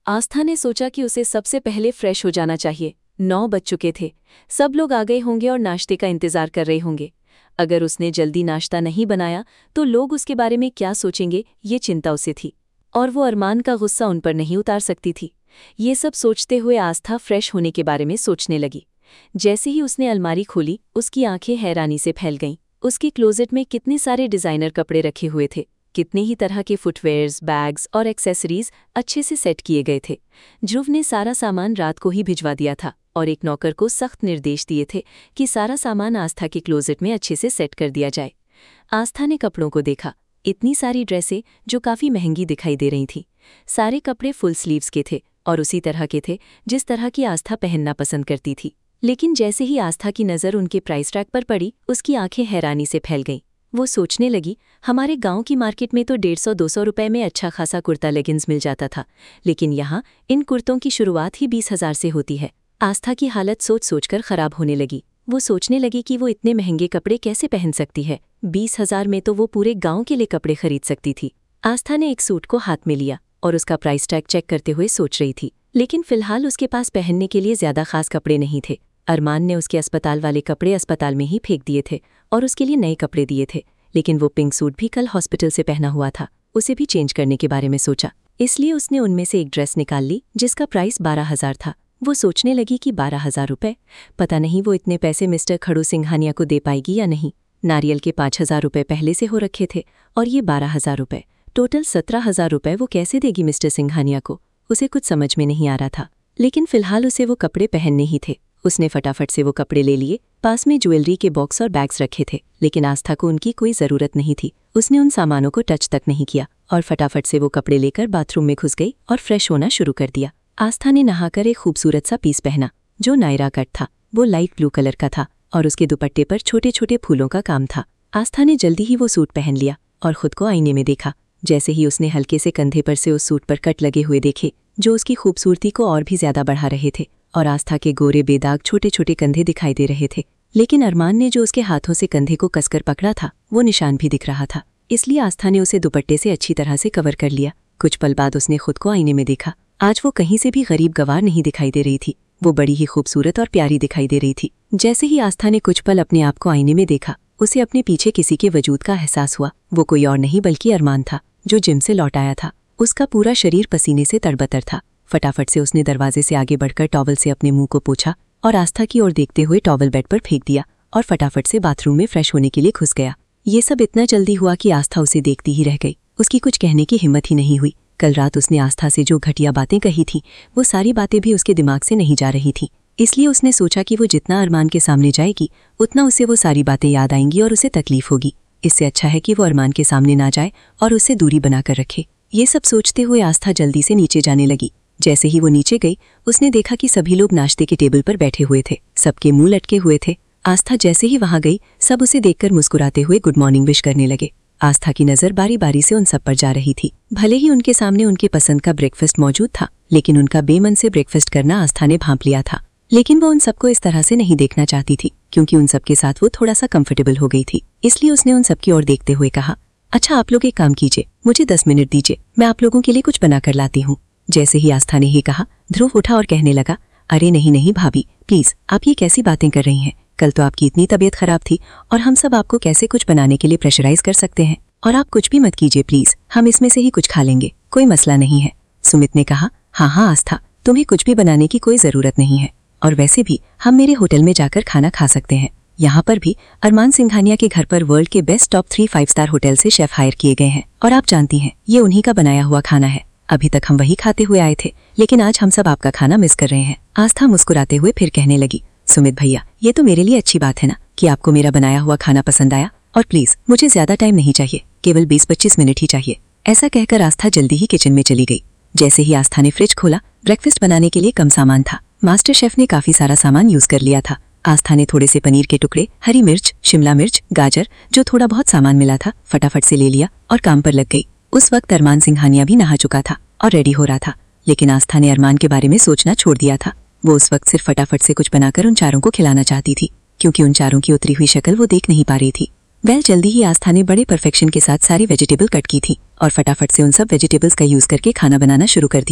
आस्था ने सोचा कि उसे सबसे पहले फ्रेश हो जाना चाहिए। 9 बज चुके थे। सब लोग आ गए होंगे और नाश्ते का इंतजार कर रहे होंगे। अगर उसने जल्दी नाश्ता नहीं बनाया तो लोग उसके बारे में क्या सोचेंगे, ये चिंता उसे थी। और वो अरमान का गुस्सा उन पर नहीं उतार सकती थी। ये सब सोचते हुए आस्था फ्रेश होने के बारे में सोचने लगी। जैसे ही उसने अलमारी खोली, उसकी आंखें हैरानी से फैल गईं। उसके क्लोजेट में कितने सारे डिज़ाइनर कपड़े रखे हुए थे। कितने ही तरह के फुटवेयर्स, बैग्स और एक्सेसरीज अच्छे से सेट किए गए थे। ध्रुव ने सारा सामान रात को ही भिजवा दिया था और एक नौकर को सख्त निर्देश दिए थे कि सारा सामान आस्था के क्लोजेट में अच्छे से सेट कर दिया जाए। आस्था ने कपड़ों को देखा। इतनी सारी ड्रेसें जो काफ़ी महंगी दिखाई दे रही थीं। सारे कपड़े फुल स्लीव्स के थे और उसी तरह के थे जिस तरह की आस्था पहनना पसंद करती थी। लेकिन जैसे ही आस्था की नज़र उनके प्राइस टैग पर पड़ी, उसकी आंखें हैरानी से फैल गईं। वो सोचने लगी, हमारे गांव की मार्केट में तो 150-200 रुपए में अच्छा खासा कुर्ता लेगिंग्स मिल जाता था, लेकिन यहाँ इन कुर्तों की शुरुआत ही 20,000 से होती है। आस्था की हालत सोच सोचकर खराब होने लगी। वो सोचने लगी कि वो इतने महंगे कपड़े कैसे पहन सकती है। 20,000 में तो वो पूरे गांव के लिए कपड़े खरीद सकती थी। आस्था ने एक सूट को हाथ में लिया और उसका प्राइस टैग चेक करते हुए सोच रही थी, लेकिन फिलहाल उसके पास पहनने के लिए ज़्यादा खास कपड़े नहीं थे। अरमान ने उसके अस्पताल वाले कपड़े अस्पताल में ही फेंक दिए थे और उसके लिए नए कपड़े दिए थे, लेकिन वो पिंक सूट भी कल हॉस्पिटल से पहना हुआ था। उसे भी चेंज करने के बारे में सोचा, इसलिए उसने उनमें से एक ड्रेस निकाल ली जिसका प्राइस 12,000 था। वो सोचने लगी कि 12,000 रुपये, पता नहीं वो इतने पैसे मिस्टर खड़ू सिंघानिया को दे पाएगी या नहीं। नारियल के 5,000 रुपये पहले से हो रखे थे और ये 12,000 रुपये, टोटल 17,000 रुपये वो कैसे देगी मिस्टर सिंघानिया को। उसे कुछ समझ में नहीं आ रहा था, लेकिन फिलहाल उसे वो कपड़े पहनने ही थे। उसने फटाफट से वो कपड़े ले लिए। पास में ज्वेलरी के बॉक्स और बैग्स रखे थे, लेकिन आस्था को उनकी कोई ज़रूरत नहीं थी। उसने उन सामानों को टच तक नहीं किया और फटाफट से वो कपड़े लेकर बाथरूम में घुस गई और फ्रेश होना शुरू कर दिया। आस्था ने नहाकर एक खूबसूरत सा पीस पहना जो नायरा कट था। वो लाइट ब्लू कलर का था और उसके दुपट्टे पर छोटे छोटे फूलों का काम था। आस्था ने जल्दी ही वो सूट पहन लिया और खुद को आईने में देखा। जैसे ही उसने हल्के से कंधे पर से उस सूट पर कट लगे हुए देखे जो उसकी खूबसूरती को और भी ज्यादा बढ़ा रहे थे, और आस्था के गोरे बेदाग छोटे छोटे कंधे दिखाई दे रहे थे। लेकिन अरमान ने जो उसके हाथों से कंधे को कसकर पकड़ा था, वो निशान भी दिख रहा था। इसलिए आस्था ने उसे दुपट्टे से अच्छी तरह से कवर कर लिया। कुछ पल बाद उसने खुद को आईने में देखा। आज वो कहीं से भी गरीब गवार नहीं दिखाई दे रही थी। वो बड़ी ही खूबसूरत और प्यारी दिखाई दे रही थी। जैसे ही आस्था ने कुछ पल अपने आप को आईने में देखा, उसे अपने पीछे किसी के वजूद का एहसास हुआ। वो कोई और नहीं बल्कि अरमान था, जो जिम से लौट आया था। उसका पूरा शरीर पसीने से तरबतर था। फटाफट से उसने दरवाजे से आगे बढ़कर टॉवल से अपने मुंह को पोंछा और आस्था की ओर देखते हुए टॉवल बेड पर फेंक दिया और फटाफट से बाथरूम में फ्रेश होने के लिए घुस गया। ये सब इतना जल्दी हुआ कि आस्था उसे देखती ही रह गई। उसकी कुछ कहने की हिम्मत ही नहीं हुई। कल रात उसने आस्था से जो घटिया बातें कही थी, वो सारी बातें भी उसके दिमाग से नहीं जा रही थी। इसलिए उसने सोचा कि वो जितना अरमान के सामने जाएगी, उतना उसे वो सारी बातें याद आएंगी और उसे तकलीफ होगी। इससे अच्छा है कि वो अरमान के सामने ना जाए और उससे दूरी बनाकर रखे। ये सब सोचते हुए आस्था जल्दी से नीचे जाने लगी। जैसे ही वो नीचे गई, उसने देखा कि सभी लोग नाश्ते के टेबल पर बैठे हुए थे। सबके मुंह लटके हुए थे। आस्था जैसे ही वहां गई, सब उसे देखकर मुस्कुराते हुए गुड मॉर्निंग विश करने लगे। आस्था की नज़र बारी बारी से उन सब पर जा रही थी। भले ही उनके सामने उनके पसंद का ब्रेकफास्ट मौजूद था, लेकिन उनका बेमन से ब्रेकफास्ट करना आस्था ने भांप लिया था। लेकिन वो उन सबको इस तरह से नहीं देखना चाहती थी, क्योंकि उन सबके साथ वो थोड़ा सा कंफर्टेबल हो गई थी। इसलिए उसने उन सबकी ओर देखते हुए कहा, अच्छा आप लोग एक काम कीजिए, मुझे 10 मिनट दीजिए, मैं आप लोगों के लिए कुछ बना कर लाती हूँ। जैसे ही आस्था ने ही कहा, ध्रुव उठा और कहने लगा, अरे नहीं नहीं भाभी, प्लीज आप ये कैसी बातें कर रही हैं। कल तो आपकी इतनी तबीयत खराब थी और हम सब आपको कैसे कुछ बनाने के लिए प्रेशराइज कर सकते हैं। और आप कुछ भी मत कीजिए प्लीज, हम इसमें से ही कुछ खा लेंगे, कोई मसला नहीं है। सुमित ने कहा, हाँ आस्था, तुम्हें कुछ भी बनाने की कोई जरूरत नहीं है, और वैसे भी हम मेरे होटल में जाकर खाना खा सकते हैं। यहाँ पर भी अरमान सिंघानिया के घर पर वर्ल्ड के बेस्ट टॉप 3 5 स्टार होटल से शेफ हायर किए गए हैं, और आप जानती हैं ये उन्हीं का बनाया हुआ खाना है। अभी तक हम वही खाते हुए आए थे, लेकिन आज हम सब आपका खाना मिस कर रहे हैं। आस्था मुस्कुराते हुए फिर कहने लगी, सुमित भैया, ये तो मेरे लिए अच्छी बात है ना कि आपको मेरा बनाया हुआ खाना पसंद आया, और प्लीज मुझे ज्यादा टाइम नहीं चाहिए, केवल 20-25 मिनट ही चाहिए। ऐसा कहकर आस्था जल्दी ही किचन में चली गई। जैसे ही आस्था ने फ्रिज खोला, ब्रेकफास्ट बनाने के लिए कम सामान था। मास्टर शेफ ने काफी सारा सामान यूज कर लिया था। आस्था ने थोड़े से पनीर के टुकड़े, हरी मिर्च, शिमला मिर्च, गाजर, जो थोड़ा बहुत सामान मिला था, फटाफट से ले लिया और काम पर लग गई। उस वक्त अरमान सिंघानिया भी नहा चुका था और रेडी हो रहा था, लेकिन आस्था ने अरमान के बारे में सोचना छोड़ दिया था। वो उस वक्त सिर्फ फटाफट से कुछ बनाकर उन चारों को खिलाना चाहती थी, क्योंकि उन चारों की उतरी हुई शक्ल वो देख नहीं पा रही थी। जल्दी ही आस्था ने बड़े परफेक्शन के साथ सारी वेजिटेबल कट की थी और फटाफट से उन सब वेजिटेबल्स का यूज करके खाना बनाना शुरू कर दिया था।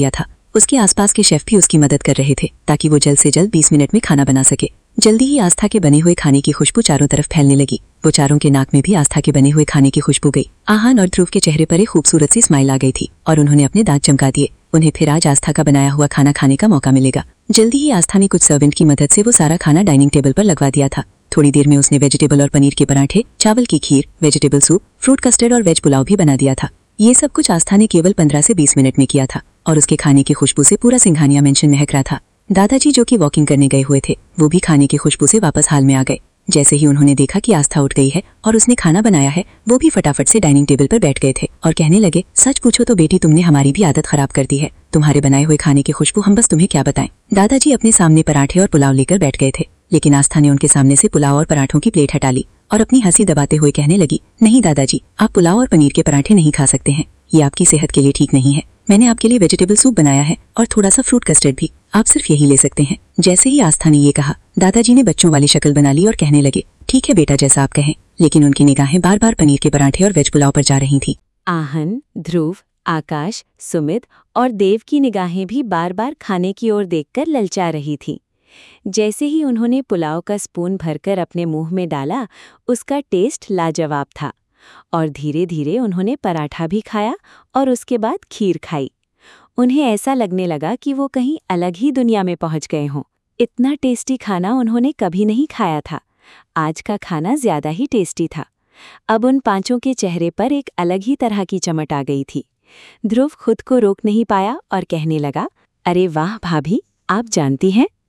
उसके आसपास के शेफ भी उसकी मदद कर रहे थे ताकि वो जल्द से जल्द 20 मिनट में खाना बना सके। जल्दी ही आस्था के बने हुए खाने की खुशबू चारों तरफ फैलने लगी। वो चारों के नाक में भी आस्था के बने हुए खाने की खुशबू गई। आहान और ध्रुव के चेहरे पर एक खूबसूरत सी स्माइल आ गई थी और उन्होंने अपने दांत चमका दिए। उन्हें फिर आज आस्था का बनाया हुआ खाना खाने का मौका मिलेगा। जल्दी ही आस्था ने कुछ सर्वेंट की मदद से वो सारा खाना डाइनिंग टेबल पर लगवा दिया था। थोड़ी देर में उसने वेजिटेबल और पनीर के पराठे, चावल की खीर, वेजिटेबल सूप, फ्रूट कस्टर्ड और वेज पुलाव भी बना दिया था। ये सब कुछ आस्था ने केवल 15 से 20 मिनट में किया था और उसके खाने की खुशबू से पूरा सिंघानिया मेंशन महक रहा था। दादाजी जो कि वॉकिंग करने गए हुए थे, वो भी खाने की खुशबू से वापस हाल में आ गए। जैसे ही उन्होंने देखा कि आस्था उठ गई है और उसने खाना बनाया है, वो भी फटाफट से डाइनिंग टेबल पर बैठ गए थे और कहने लगे, सच पूछो तो बेटी तुमने हमारी भी आदत खराब कर दी है। तुम्हारे बनाए हुए खाने की खुशबू हम बस तुम्हें क्या बताएं। दादाजी अपने सामने पराठे और पुलाव लेकर बैठ गए थे, लेकिन आस्था ने उनके सामने से पुलाव और पराठों की प्लेट हटा ली और अपनी हंसी दबाते हुए कहने लगी, नहीं दादाजी, आप पुलाव और पनीर के पराठे नहीं खा सकते हैं। ये आपकी सेहत के लिए ठीक नहीं है। मैंने आपके लिए वेजिटेबल सूप बनाया है और थोड़ा सा फ्रूट कस्टर्ड भी, आप सिर्फ यही ले सकते हैं। जैसे ही आस्था ने ये कहा, दादाजी ने बच्चों वाली शक्ल बना ली और कहने लगे, ठीक है बेटा, जैसा आप कहें। लेकिन उनकी निगाहें बार बार पनीर के पराठे और वेज पुलाव पर जा रही थी। आहन, ध्रुव, आकाश, सुमित और देव की निगाहें भी बार बार खाने की ओर देखकर ललचा रही थी। जैसे ही उन्होंने पुलाव का स्पून भरकर अपने मुंह में डाला, उसका टेस्ट लाजवाब था और धीरे धीरे उन्होंने पराठा भी खाया और उसके बाद खीर खाई। उन्हें ऐसा लगने लगा कि वो कहीं अलग ही दुनिया में पहुंच गए हों। इतना टेस्टी खाना उन्होंने कभी नहीं खाया था। आज का खाना ज्यादा ही टेस्टी था। अब उन पांचों के चेहरे पर एक अलग ही तरह की चमक आ गई थी। ध्रुव खुद को रोक नहीं पाया और कहने लगा, अरे वाह भाभी, आप जानती हैं,